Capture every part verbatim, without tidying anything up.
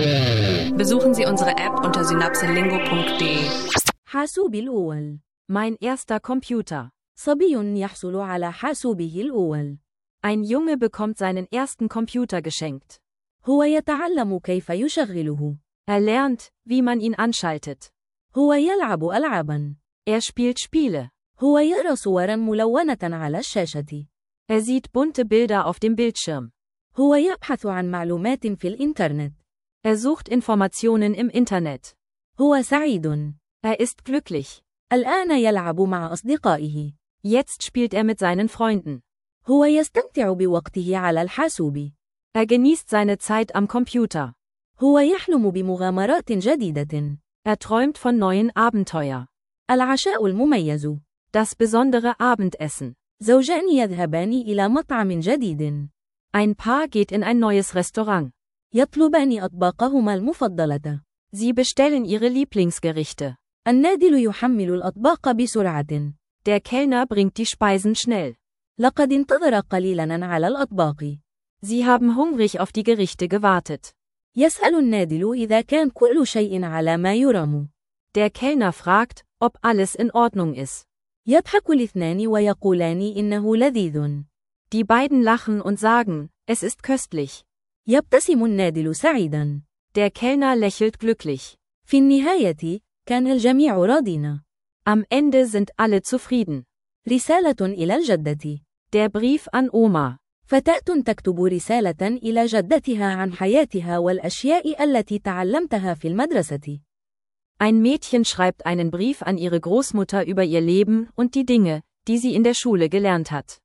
Besuchen Sie unsere App unter synapselingo punkt de. حاسوبي الأول. Mein erster Computer. صبي يحصل على حاسوبه الأول. Ein Junge bekommt seinen ersten Computer geschenkt. هو يتعلم كيف يشغله. Er lernt, wie man ihn anschaltet. هو يلعب ألعابا. Er spielt Spiele. هو يرى صورا ملونة على الشاشة. Er sieht bunte Bilder auf dem Bildschirm. هو يبحث عن معلومات في الإنترنت. Er sucht Informationen im Internet. هو سعيد. Er ist glücklich. الآن يلعب مع أصدقائه. Jetzt spielt er mit seinen Freunden. هو يستمتع بوقته على الحاسوب. Er genießt seine Zeit am Computer. هو يحلم بمغامرات جديدة. Er träumt von neuen Abenteuer. العشاء المميز. Das besondere Abendessen. زوجان يذهبان إلى مطعم جديد. Ein Paar geht in ein neues Restaurant. يطلبان أطباقهما المفضلة. Sie bestellen ihre Lieblingsgerichte. النادل يحمل الأطباق بسرعة. Der Kellner bringt die Speisen schnell. لقد انتظر قليلاً على الأطباق. Sie haben hungrig auf die Gerichte gewartet. يسأل النادل إذا كان كل شيء على ما يرام. Der Kellner fragt, ob alles in Ordnung ist. يضحك الاثنان ويقولان إنه لذيذ. Die beiden lachen und sagen, es ist köstlich. يبتسم النادل سعيداً. Der Kellner lächelt glücklich. في النهاية، كان الجميع راضين. Am Ende sind alle zufrieden. رسالة إلى الجدة. Der Brief an Oma. فتاة تكتب رسالة إلى جدتها عن حياتها والأشياء التي تعلمتها في المدرسة. Ein Mädchen schreibt einen Brief an ihre Großmutter über ihr Leben und die Dinge, die sie in der Schule gelernt hat.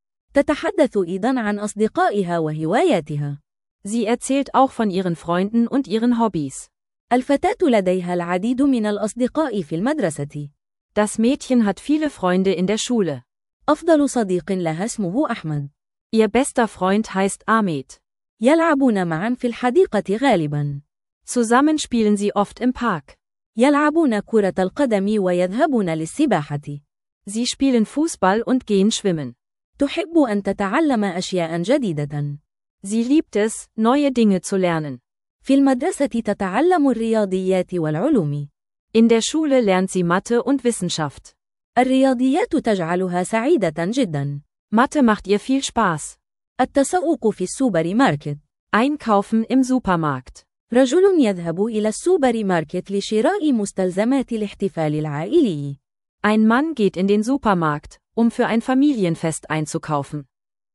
تتحدث أيضاً عن أصدقائها وهواياتها. Sie erzählt auch von ihren Freunden und ihren Hobbys. الفتاة لديها العديد من الأصدقاء في المدرسة. Das Mädchen hat viele Freunde in der Schule. أفضل صديق لها اسمه أحمد. Ihr bester Freund heißt Ahmed. يلعبون معاً في الحديقة غالباً. Zusammen spielen sie oft im Park. يلعبون كرة القدم ويذهبون للسباحة. Sie spielen Fußball und gehen schwimmen. تحب أن تتعلم أشياء جديدة. Sie liebt es, neue Dinge zu lernen. في المدرسة تتعلم الرياضيات والعلوم. In der Schule lernt sie Mathe und Wissenschaft. الرياضيات تجعلها سعيدة جدا. Mathe macht ihr viel Spaß. التسوق في السوبر ماركت. Einkaufen im Supermarkt. رجل يذهب إلى السوبر ماركت لشراء مستلزمات الاحتفال العائلي. Ein Mann geht in den Supermarkt, um für ein Familienfest einzukaufen.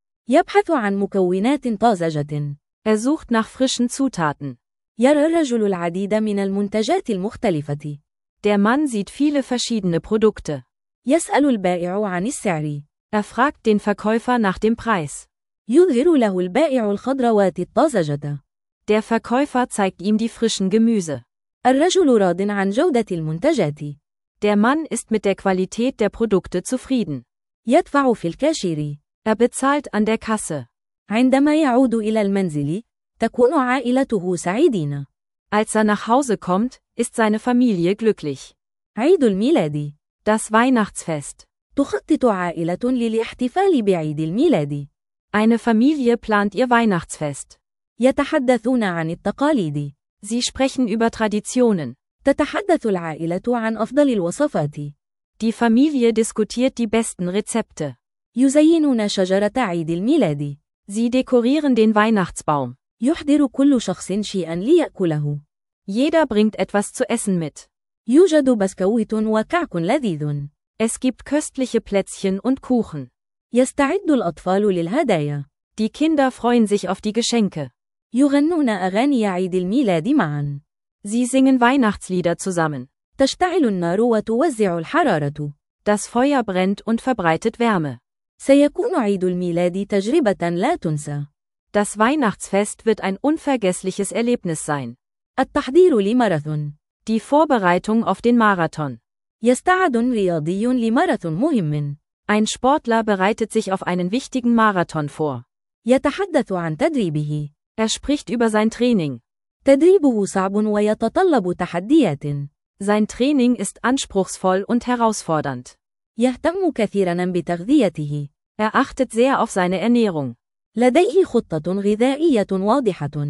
يبحث عن مكونات طازجة. Er sucht nach frischen Zutaten. يرى الرجل العديد من المنتجات المختلفة. Der Mann sieht viele verschiedene Produkte. يسأل البائع عن السعر. Er fragt den Verkäufer nach dem Preis. يظهر له البائع الخضروات الطازجة. Der Verkäufer zeigt ihm die frischen Gemüse. الرجل راضٍ عن جودة المنتجات. Der Mann ist mit der Qualität der Produkte zufrieden. يدفع في الكاشير. Er bezahlt an der Kasse. عندما يعود إلى المنزل، تكون عائلته سعيدين. Als er nach Hause kommt, ist seine Familie glücklich. عيد الميلاد. Das Weihnachtsfest. تخطط عائلة للاحتفال بعيد الميلاد. Eine Familie plant ihr Weihnachtsfest. يتحدثون عن التقاليد. Sie sprechen über Traditionen. تتحدث العائلة عن أفضل الوصفات. Die Familie diskutiert die besten Rezepte. يزينون شجرة عيد الميلاد. Sie dekorieren den Weihnachtsbaum. يحضر كل شخص شيئا ليأكله. Jeder bringt etwas zu essen mit. يوجد بسكويت وكعك لذيذ. Es gibt köstliche Plätzchen und Kuchen. يستعد الأطفال للهدايا. Die Kinder freuen sich auf die Geschenke. يغنون أغاني عيد الميلاد معا. Sie singen Weihnachtslieder zusammen. تشتعل النار وتوزع الحرارة. Das Feuer brennt und verbreitet Wärme. سيكون عيد الميلاد تجربة لا تنسى. Das Weihnachtsfest wird ein unvergessliches Erlebnis sein. التحضير لماراثون. Die Vorbereitung auf den Marathon. يستعد رياضي لماراثون مهم. Ein Sportler bereitet sich auf einen wichtigen Marathon vor. يتحدث عن تدريبه. Er spricht über sein Training. تدريبه صعب ويتطلب تحديات. Sein Training ist anspruchsvoll und herausfordernd. يهتم كثيرا بتغذيته. Er achtet sehr auf seine Ernährung. لديه خطة غذائية واضحة.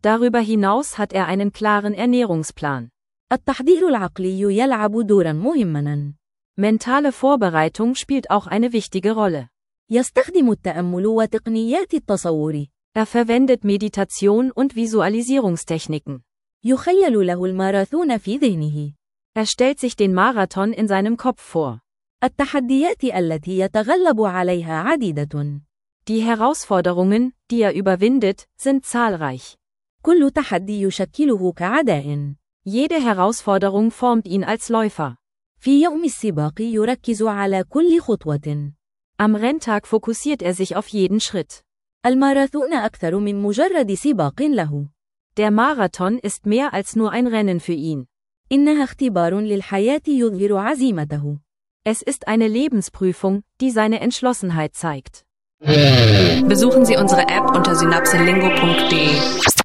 Darüber hinaus hat er einen klaren Ernährungsplan. التحضير العقلي يلعب دورا مهما. Mentale Vorbereitung spielt auch eine wichtige Rolle. يستخدم التأمل وتقنيات التصور. Er verwendet Meditation und Visualisierungstechniken. يخيل له الماراثون في ذهنه. Er stellt sich den Marathon in seinem Kopf vor. التحديات التي يتغلب عليها عديدة. Die Herausforderungen, die er überwindet, sind zahlreich. كل تحدي يشكله كعداء. Jede Herausforderung formt ihn als Läufer. في يوم السباق يركز على كل خطوة. Am Renntag fokussiert er sich auf jeden Schritt. الماراثون أكثر من مجرد سباق له. Der Marathon ist mehr als nur ein Rennen für ihn. إنها اختبار للحياة يظهر عزيمته. Es ist eine Lebensprüfung, die seine Entschlossenheit zeigt. Besuchen Sie unsere App unter synapselingo punkt de.